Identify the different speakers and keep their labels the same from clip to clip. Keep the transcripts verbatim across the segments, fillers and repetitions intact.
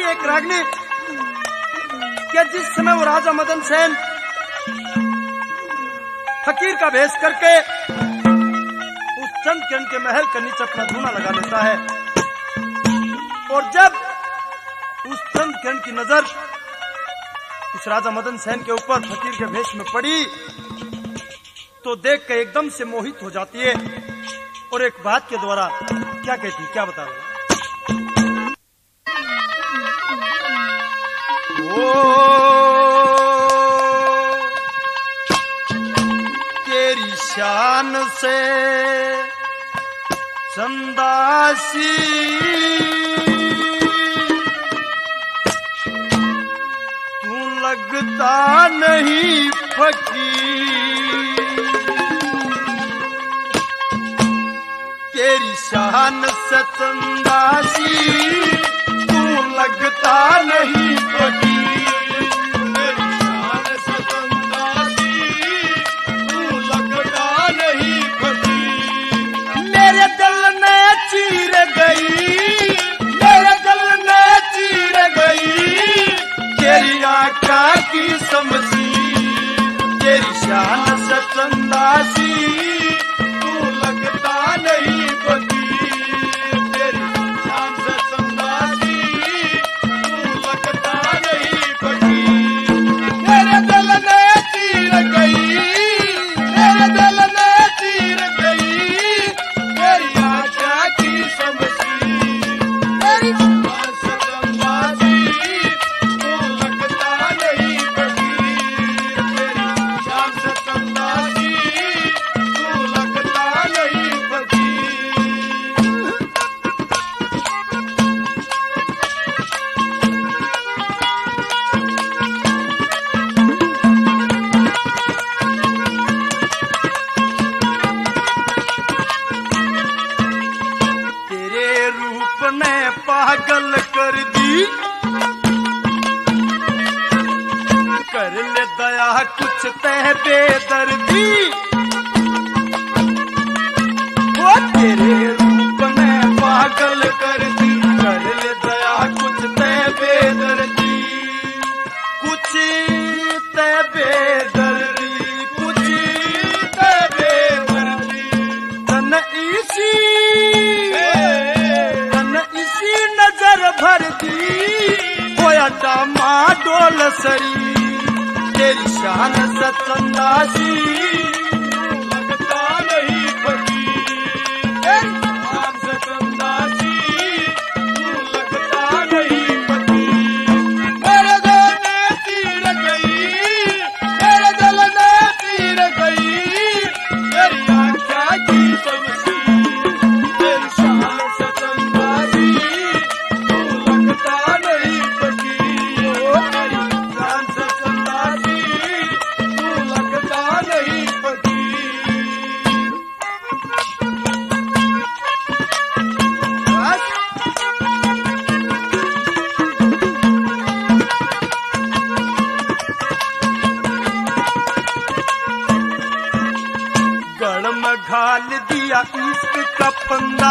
Speaker 1: एक रागनी कि जिस समय वो राजा मदन सेन फकीर का भेष करके उस चंद किरण के महल के नीचे अपना धूना लगा लेता है, और जब उस चंद किरण की नजर उस राजा मदन सेन के ऊपर फकीर के भेष में पड़ी तो देख के एकदम से मोहित हो जाती है और एक बात के द्वारा क्या कहती, क्या बता रहे ओ तेरी शान से चंदासी तू लगता नहीं फकीर, तेरी शान से चंदासी तू लगता नहीं फकीर, तेरी शान से चंदासी तू लगता नहीं फकीर। मेरे दिल ने चीर गई, मेरे दिल ने चीर गई तेरी आँखों की समझी, तेरी शान से चंदासी तू लगता नहीं फकीर, तेरी शान से चंदासी तू लगता नहीं फकीर। मेरे दिल ने चीर गई, मेरे दिल ने चीर गई तेरी आँखों की समझी, तेरी शान से चंदासी तू लगता नहीं फकीर, तेरी शान से चंदासी तू लगता नहीं फकीर। तेरे रूप ने पागल कर दी, कर ले दया कुछ तह बेदर्दी, वो तेरे रूप ने पागल कर दी, कर ले दया कुछ तह बेदर्दी, कुछ तह बेदर्दी, कुछ तह बेदर्दी। तन इसी तन इसी नजर भर दी होया टामा डोल सरी, तेरी शान से चंदासी तू लगता नहीं फकीर, तेरी शान से चंदासी तू लगता नहीं फकीर। मेरे दिल ने चीर गई, मेरे दिल ने चीर गई तेरी आँखों की समझी, तेरी शान से चंदासी तू लगता नहीं फकीर, तेरी शान से चंदासी तू लगता नहीं फकीर। बस गड़ में घाल दिया इश्क का फंदा,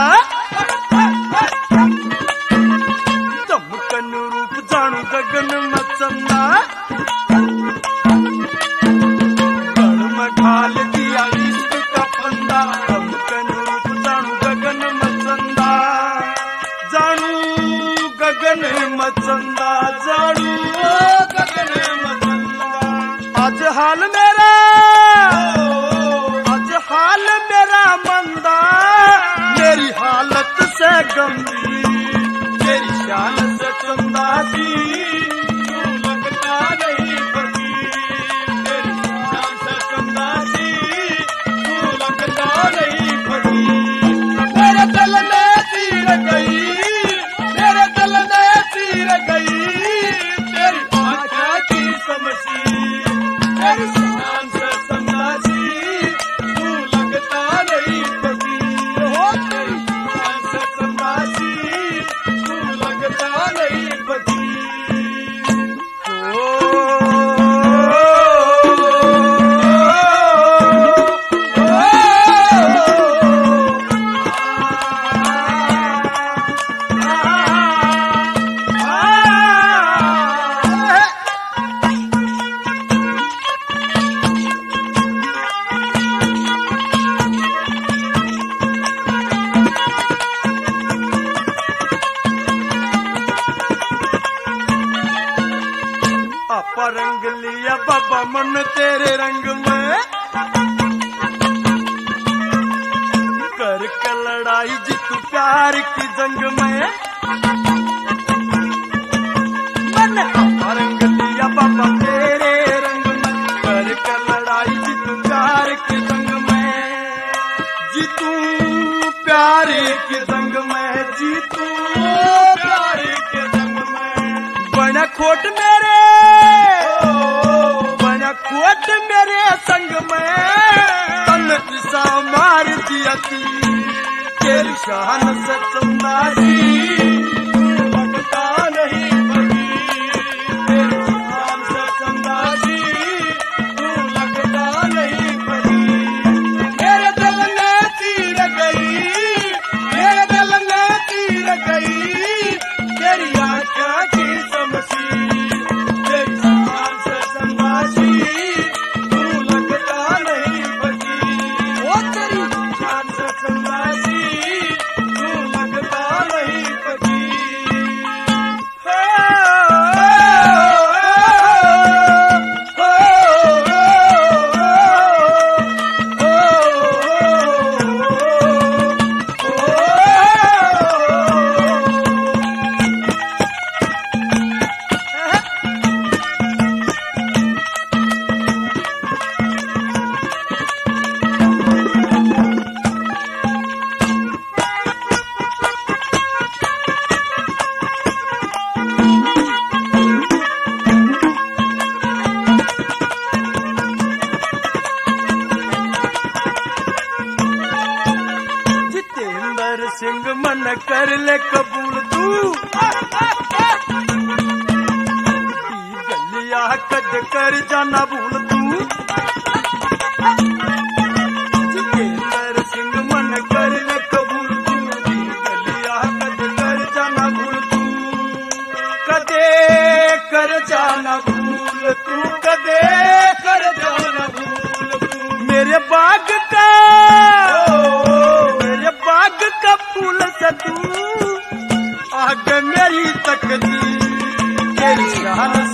Speaker 1: चमकन रूप जानू गगन में चंदा, गड़ में घाल दिया इश्क का फंदा, चमकन रूप जानू गगन में चंदा, जानू गगन में चंदा, जानू गगन में चंदा। आज हाल मेरा, आज हाल मेरा मंदा, मेरी हालत से गंभीर, तेरी शान से चंदासी तू लगता नहीं फकीर, तेरी शान से चंदासी तू लगता नहीं फकीर। मेरे दिल ने चीर गई, मेरे दिल ने चीर गई तेरी आँखों की समझी, तेरी शान से चंदासी तू लगता नहीं फकीर, हो तेरी शान से चंदासी तू लगता नहीं फकीर। बाबा मन तेरे रंग में कर के लड़ाई जीतू प्यार की जंग में मैंने अपना रंग लिया बाबा तेरे रंग में कर के लड़ाई जीतू प्यार की जंग में जीतू प्यार की जंग में जीतू प्यार के जंग में बना खोट मेरे बना खोट मेरे संग में तन ईसा मार दिया थी तेरी शान से चंदासी लगता नहीं बनी तेरी शान से चंदासी तू लगता नहीं बनी मेरे दिल में तीर गई मेरे दिल में तीर गई तेरी आँखों की समसी तेरी शान से चंदासी तू लगता नहीं बनी वो तेरी शान से चंदासी सिंह मन कर ले कबूल तू गलिया कद कर जाना भूल तू जितेंद्र सिंह मन कर ले कबूल तू गलिया कद कर जाना भूल तू कदे कर जाना भूल तू कदे कर जाना भूल तू मेरे बाग का बाग का फूल से तू आग मेरी तकदीर तेरी शान